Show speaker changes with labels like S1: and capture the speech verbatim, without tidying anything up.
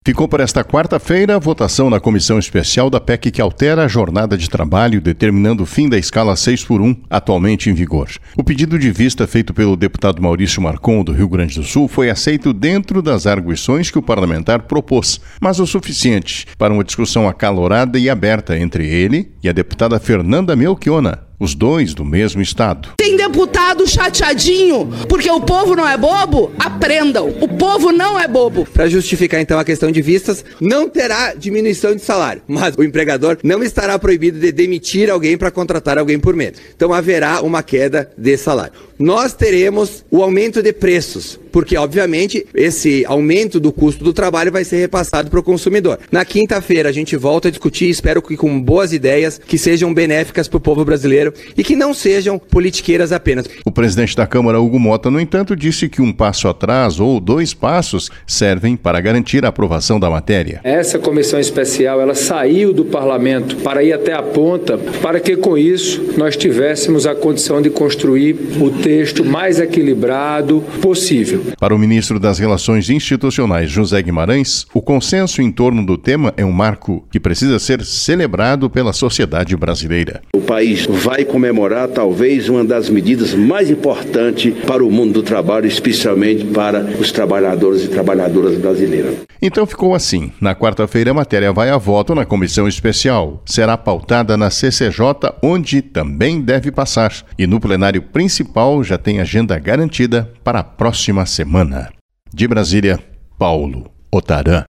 S1: Ficou para esta quarta-feira a votação na comissão especial da P E C que altera a jornada de trabalho, determinando o fim da escala seis por um, atualmente em vigor. O pedido de vista feito pelo deputado Maurício Marcon, do Rio Grande do Sul, foi aceito dentro das arguições que o parlamentar propôs, mas o suficiente para uma discussão acalorada e aberta entre ele e a deputada Fernanda Melchiona, os dois do mesmo estado.
S2: Tem deputado chateadinho porque o povo não é bobo? Aprendam, o povo não é bobo.
S3: Para justificar então a questão de vistas, não terá diminuição de salário, mas o empregador não estará proibido de demitir alguém para contratar alguém por menos. Então haverá uma queda de salário. Nós teremos o aumento de preços, porque obviamente esse aumento do custo do trabalho vai ser repassado para o consumidor. Na quinta-feira a gente volta a discutir, espero que com boas ideias que sejam benéficas para o povo brasileiro e que não sejam politiqueiras apenas.
S1: O presidente da Câmara, Hugo Mota, no entanto, disse que um passo atrás ou dois passos servem para garantir a aprovação da matéria.
S4: Essa comissão especial, ela saiu do parlamento para ir até a ponta, para que com isso nós tivéssemos a condição de construir o texto mais equilibrado possível.
S1: Para o ministro das Relações Institucionais, José Guimarães, o consenso em torno do tema é um marco que precisa ser celebrado pela sociedade brasileira.
S5: O país vai comemorar talvez uma das medidas mais importantes para o mundo do trabalho, especialmente para os trabalhadores e trabalhadoras brasileiras.
S1: Então ficou assim. Na quarta-feira a matéria vai a voto na comissão especial. Será pautada na C C J, onde também deve passar. E no plenário principal já tem agenda garantida para a próxima semana. De Brasília, Paulo Otarã.